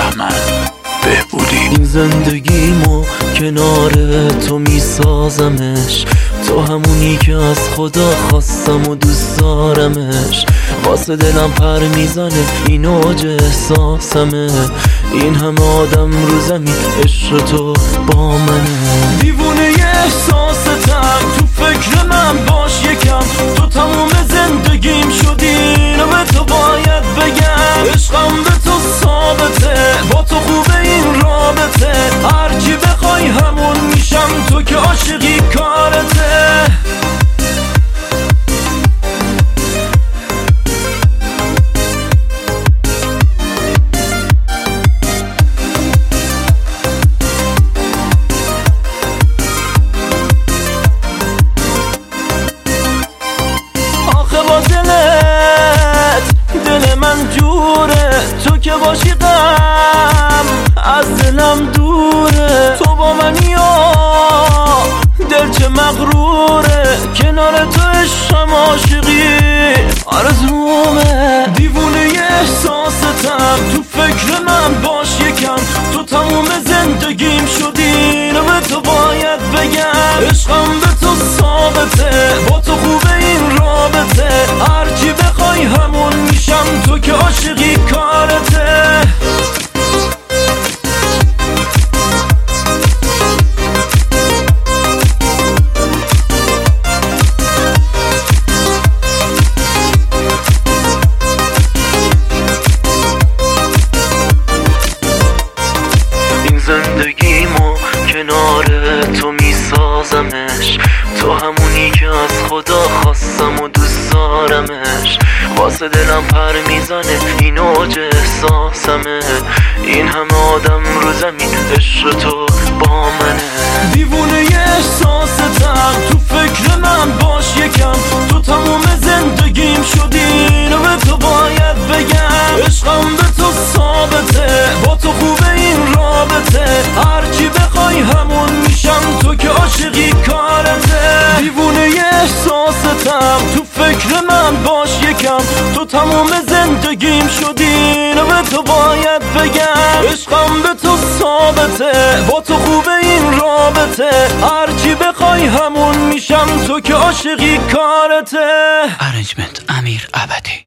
بهمن بهبودی. این زندگیمو کنار تو میسازمش، تو همونی که از خدا خواستم و دوست دارمش. واسه دلم پر میزنه این اوج احساسمه، این همه آدم رو زمین عشق تو با منه. دیوونه احساستم تو فکر من باش یکم، تو تموم زندگیم شدی اینو به تو باید بگم. عشقم به تو ثابته، با تو خوبه این رابطه، هرچی بخوای همون میشم، تو که عاشقی کارته. با دلت دل من جوره، تو که باشی غم از دلم دوره. تو با منی و دل چه مغروره، کنار تو عشقم عاشقی آرزومه. دیوونه احساستم تو فکر من باش یکم، تو تموم زندگیم شدی اینو به تو باید بگم. عشقم به تو ثابته، با تو خوبه این رابطه، هرچی بخوای همون میشم، تو که عاشقی کارته. این زندگیمو کنار تو میسازمش، تو همونی که از خدا خواستم و دوست دارمش. واسه دلم پر میزنه این اوج احساسمه، این همه آدم رو زمین عشق تو با منه. دیوونه احساستم تو فکر من باش یکم، تو تموم زندگیم شدی اینو به تو باید بگم. عشقم به تو ثابته، با تو خوبه این رابطه، هرچی بخوای همون میشم، تو که عاشقی کارته. دیوونه احساستم تو فکر من باش یکم، تو تموم زندگیم شدی اینو به تو باید بگم. عشقم به تو ثابته، با تو خوبه این رابطه، هرچی بخوای همون میشم، تو که عاشقی کارته. ارنجمنت امیر ابدی.